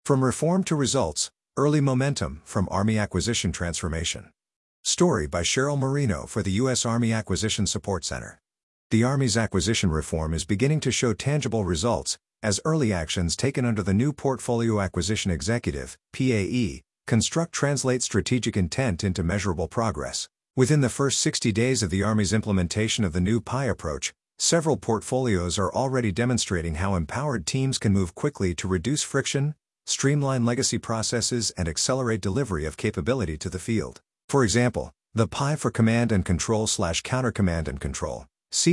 From Reform to Results, Early Momentum from Army Acquisition Transformation. Story by Cheryl Marino for the U.S. Army Acquisition Support Center. The Army's acquisition reform is beginning to show tangible results, as early actions taken under the new Portfolio Acquisition Executive (PAE) construct translate strategic intent into measurable progress. Within the first 60 days of the Army's implementation of the new PI approach, several portfolios are already demonstrating how empowered teams can move quickly to reduce friction, streamline legacy processes, and accelerate delivery of capability to the field. For example, the PI for Command and Control/Counter Command and Control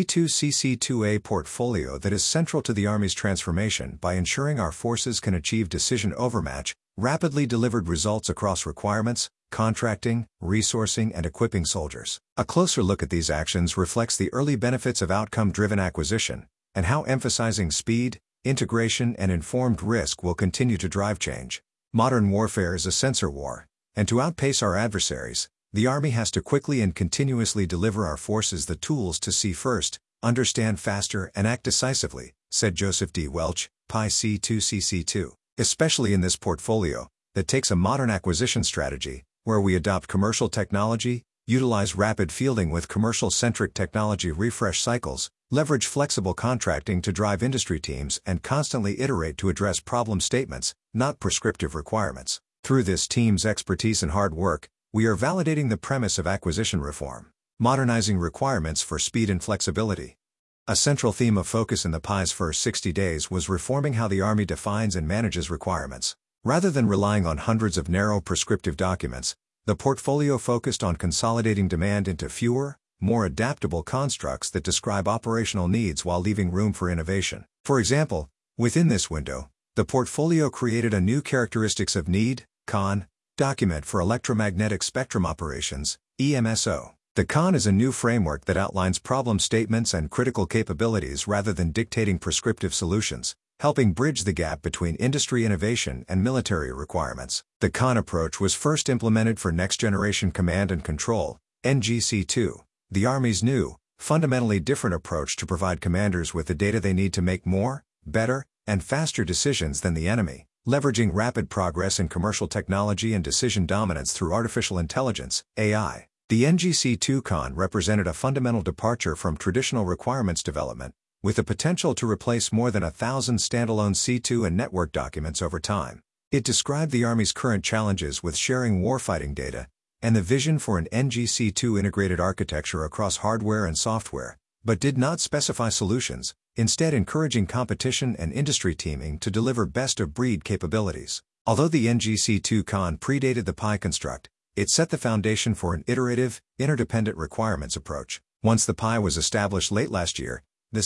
C2CC2A portfolio that is central to the Army's transformation by ensuring our forces can achieve decision overmatch, rapidly delivered results across requirements, contracting, resourcing, and equipping soldiers. A closer look at these actions reflects the early benefits of outcome-driven acquisition, and how emphasizing speed, integration, and informed risk will continue to drive change. Modern warfare is a sensor war, and to outpace our adversaries, the Army has to quickly and continuously deliver our forces the tools to see first, understand faster, and act decisively, said Joseph D. Welch, PI C2CC2. Especially in this portfolio, that takes a modern acquisition strategy, where we adopt commercial technology, utilize rapid fielding with commercial-centric technology refresh cycles, leverage flexible contracting to drive industry teams, and constantly iterate to address problem statements, not prescriptive requirements. Through this team's expertise and hard work, we are validating the premise of acquisition reform, modernizing requirements for speed and flexibility. A central theme of focus in the PI's first 60 days was reforming how the Army defines and manages requirements. Rather than relying on hundreds of narrow prescriptive documents, the portfolio focused on consolidating demand into fewer, more adaptable constructs that describe operational needs while leaving room for innovation. For example, within this window, the portfolio created a new Characteristics of Need (CON) document for electromagnetic spectrum operations (EMSO). The CON is a new framework that outlines problem statements and critical capabilities rather than dictating prescriptive solutions, helping bridge the gap between industry innovation and military requirements. The CON approach was first implemented for Next Generation Command and Control (NGC2), the Army's new, fundamentally different approach to provide commanders with the data they need to make more, better, and faster decisions than the enemy, leveraging rapid progress in commercial technology and decision dominance through artificial intelligence (AI). The NGC2 CON represented a fundamental departure from traditional requirements development, with the potential to replace more than 1,000 standalone C2 and network documents over time. It described the Army's current challenges with sharing warfighting data, and the vision for an NGC2 integrated architecture across hardware and software, but did not specify solutions, instead encouraging competition and industry teaming to deliver best-of-breed capabilities. Although the NGC2 CON predated the PI construct, it set the foundation for an iterative, interdependent requirements approach. Once the PI was established late last year, the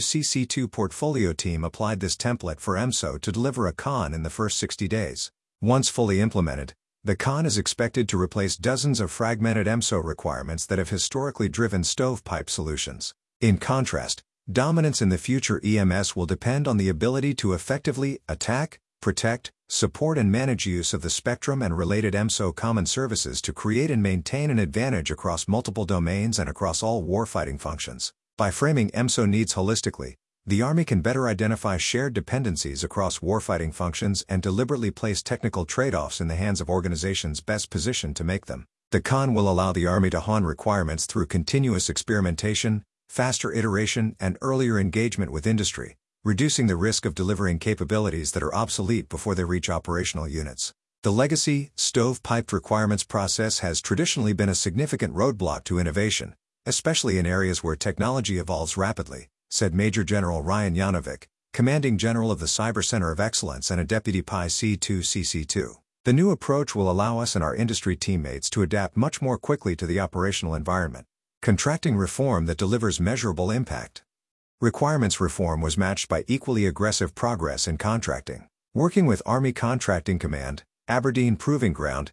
C2CC2 portfolio team applied this template for EMSO to deliver a CON in the first 60 days. Once fully implemented, the CON is expected to replace dozens of fragmented EMSO requirements that have historically driven stovepipe solutions. In contrast, dominance in the future EMS will depend on the ability to effectively attack, protect, support, and manage use of the spectrum and related EMSO common services to create and maintain an advantage across multiple domains and across all warfighting functions. By framing EMSO needs holistically, the Army can better identify shared dependencies across warfighting functions and deliberately place technical trade-offs in the hands of organizations best positioned to make them. The CON will allow the Army to hone requirements through continuous experimentation, faster iteration, and earlier engagement with industry, reducing the risk of delivering capabilities that are obsolete before they reach operational units. The legacy, stovepiped requirements process has traditionally been a significant roadblock to innovation, especially in areas where technology evolves rapidly, said Major General Ryan Yanovic, Commanding General of the Cyber Center of Excellence and a Deputy PI C2CC2. The new approach will allow us and our industry teammates to adapt much more quickly to the operational environment. Contracting reform that delivers measurable impact. Requirements reform was matched by equally aggressive progress in contracting. Working with Army Contracting Command, Aberdeen Proving Ground,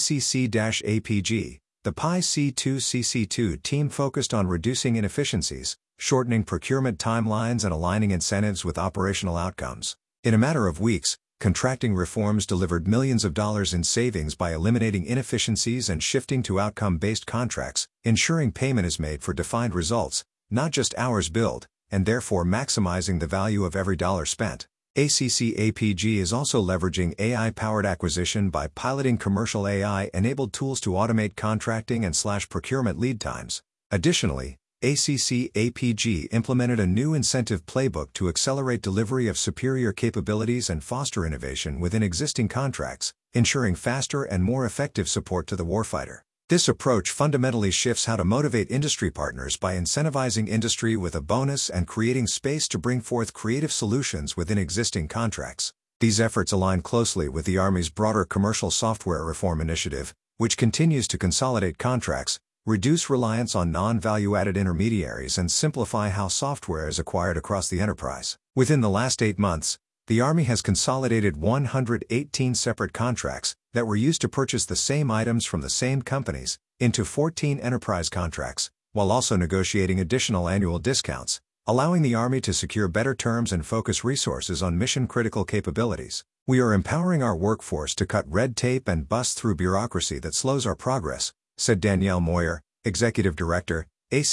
ACC-APG, the PI C2CC2 team focused on reducing inefficiencies, shortening procurement timelines, and aligning incentives with operational outcomes. In a matter of weeks, contracting reforms delivered millions of dollars in savings by eliminating inefficiencies and shifting to outcome-based contracts, ensuring payment is made for defined results, not just hours billed, and therefore maximizing the value of every dollar spent. ACC-APG is also leveraging AI-powered acquisition by piloting commercial AI-enabled tools to automate contracting and procurement lead times. Additionally, ACC-APG implemented a new incentive playbook to accelerate delivery of superior capabilities and foster innovation within existing contracts, ensuring faster and more effective support to the warfighter. This approach fundamentally shifts how to motivate industry partners by incentivizing industry with a bonus and creating space to bring forth creative solutions within existing contracts. These efforts align closely with the Army's broader commercial software reform initiative, which continues to consolidate contracts, reduce reliance on non-value-added intermediaries, and simplify how software is acquired across the enterprise. Within the last 8 months, the Army has consolidated 118 separate contracts that were used to purchase the same items from the same companies into 14 enterprise contracts, while also negotiating additional annual discounts, allowing the Army to secure better terms and focus resources on mission-critical capabilities. We are empowering our workforce to cut red tape and bust through bureaucracy that slows our progress, said Danielle Moyer, Executive Director,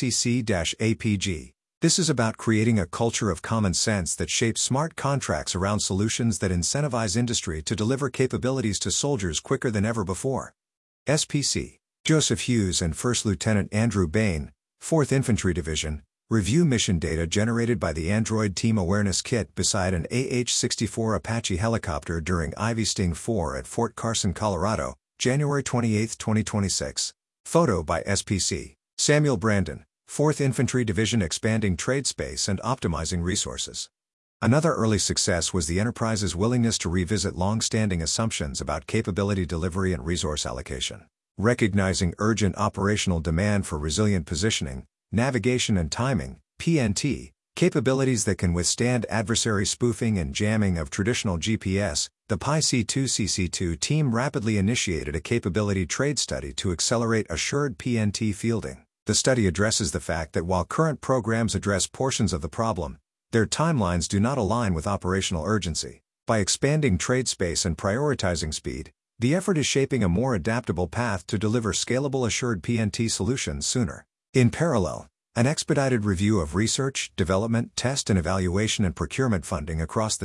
ACC-APG. This is about creating a culture of common sense that shapes smart contracts around solutions that incentivize industry to deliver capabilities to soldiers quicker than ever before. SPC. Joseph Hughes and First Lieutenant Andrew Bain, 4th Infantry Division, review mission data generated by the Android Team Awareness Kit beside an AH-64 Apache helicopter during Ivy Sting 4 at Fort Carson, Colorado, January 28, 2026. Photo by SPC. Samuel Brandon, 4th Infantry Division, expanding trade space and optimizing resources. Another early success was the enterprise's willingness to revisit long-standing assumptions about capability delivery and resource allocation. Recognizing urgent operational demand for resilient positioning, navigation and timing, PNT, capabilities that can withstand adversary spoofing and jamming of traditional GPS, the PI C2CC2 team rapidly initiated a capability trade study to accelerate assured PNT fielding. The study addresses the fact that while current programs address portions of the problem, their timelines do not align with operational urgency. By expanding trade space and prioritizing speed, the effort is shaping a more adaptable path to deliver scalable assured PNT solutions sooner. In parallel, an expedited review of research, development, test and evaluation and procurement funding across the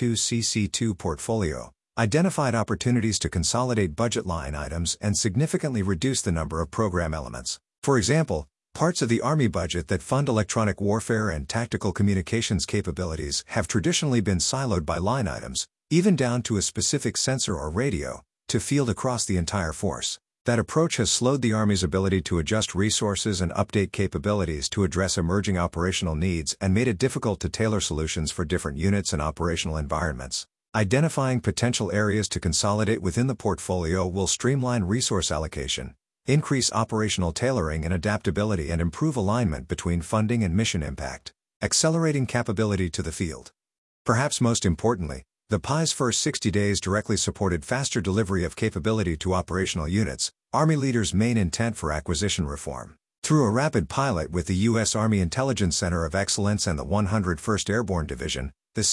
C2CC2 portfolio identified opportunities to consolidate budget line items and significantly reduce the number of program elements. For example, parts of the Army budget that fund electronic warfare and tactical communications capabilities have traditionally been siloed by line items, even down to a specific sensor or radio, to field across the entire force. That approach has slowed the Army's ability to adjust resources and update capabilities to address emerging operational needs and made it difficult to tailor solutions for different units and operational environments. Identifying potential areas to consolidate within the portfolio will streamline resource allocation, increase operational tailoring and adaptability, and improve alignment between funding and mission impact, accelerating capability to the field. Perhaps most importantly, the PI's first 60 days directly supported faster delivery of capability to operational units, Army leaders' main intent for acquisition reform. Through a rapid pilot with the U.S. Army Intelligence Center of Excellence and the 101st Airborne Division, the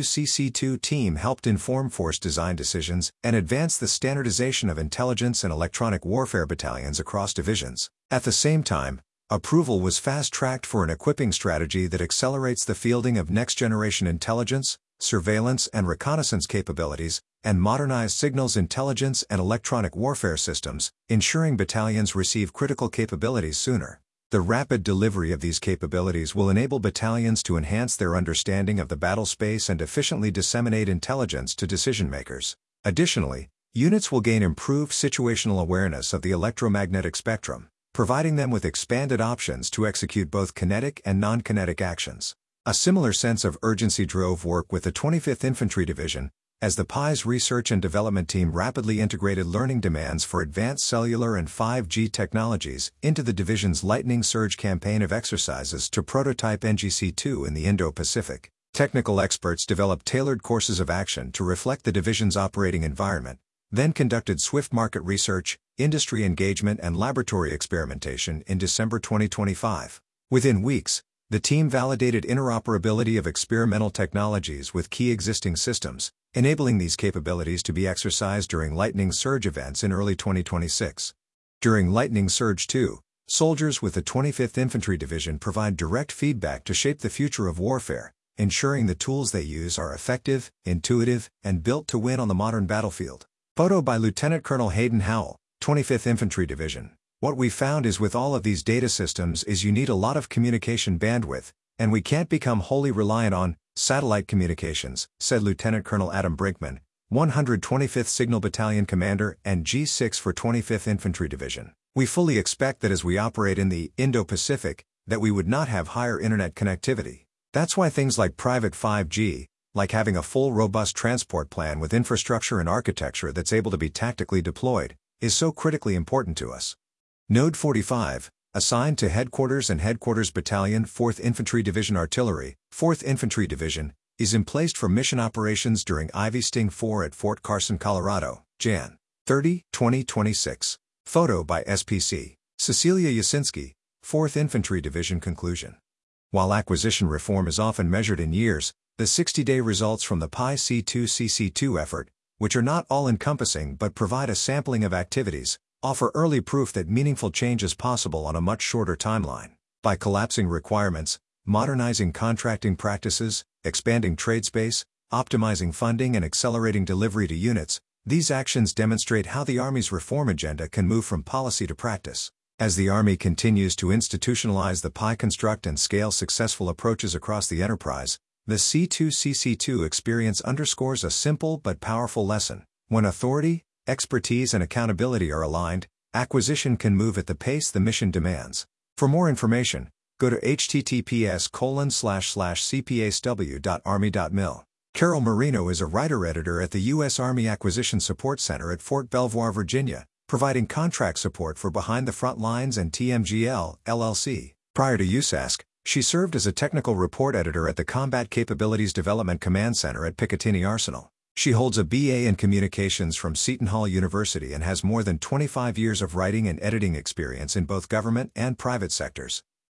C2CC2 team helped inform force design decisions and advance the standardization of intelligence and electronic warfare battalions across divisions. At the same time, approval was fast-tracked for an equipping strategy that accelerates the fielding of next-generation intelligence, surveillance and reconnaissance capabilities, and modernized signals intelligence and electronic warfare systems, ensuring battalions receive critical capabilities sooner. The rapid delivery of these capabilities will enable battalions to enhance their understanding of the battle space and efficiently disseminate intelligence to decision-makers. Additionally, units will gain improved situational awareness of the electromagnetic spectrum, providing them with expanded options to execute both kinetic and non-kinetic actions. A similar sense of urgency drove work with the 25th Infantry Division, as the PI's research and development team rapidly integrated learning demands for advanced cellular and 5G technologies into the division's Lightning Surge campaign of exercises to prototype NGC-2 in the Indo-Pacific. Technical experts developed tailored courses of action to reflect the division's operating environment, then conducted swift market research, industry engagement and laboratory experimentation in December 2025. Within weeks, the team validated interoperability of experimental technologies with key existing systems, enabling these capabilities to be exercised during Lightning Surge events in early 2026. During Lightning Surge 2, soldiers with the 25th Infantry Division provide direct feedback to shape the future of warfare, ensuring the tools they use are effective, intuitive, and built to win on the modern battlefield. Photo by Lieutenant Colonel Hayden Howell, 25th Infantry Division. What we found is with all of these data systems is you need a lot of communication bandwidth, and we can't become wholly reliant on satellite communications, said Lieutenant Colonel Adam Brinkman, 125th Signal Battalion Commander and G6 for 25th Infantry Division. We fully expect that as we operate in the Indo-Pacific, that we would not have higher internet connectivity. That's why things like private 5G, like having a full robust transport plan with infrastructure and architecture that's able to be tactically deployed, is so critically important to us. Node 45, assigned to Headquarters and Headquarters Battalion 4th Infantry Division Artillery, 4th Infantry Division, is emplaced for mission operations during Ivy Sting 4 at Fort Carson, Colorado, Jan. 30, 2026. Photo by SPC. Cecilia Yasinski, 4th Infantry Division. Conclusion. While acquisition reform is often measured in years, the 60-day results from the PI C2CC2 effort, which are not all-encompassing but provide a sampling of activities, offer early proof that meaningful change is possible on a much shorter timeline. By collapsing requirements, modernizing contracting practices, expanding trade space, optimizing funding and accelerating delivery to units, these actions demonstrate how the Army's reform agenda can move from policy to practice. As the Army continues to institutionalize the PI construct and scale successful approaches across the enterprise, the C2CC2 experience underscores a simple but powerful lesson. When authority, expertise and accountability are aligned, acquisition can move at the pace the mission demands. For more information, go to https://cpasw.army.mil. Carol Marino is a writer-editor at the U.S. Army Acquisition Support Center at Fort Belvoir, Virginia, providing contract support for Behind the Front Lines and TMGL, LLC. Prior to USASC, she served as a technical report editor at the Combat Capabilities Development Command Center at Picatinny Arsenal. She holds a BA in Communications from Seton Hall University and has more than 25 years of writing and editing experience in both government and private sectors.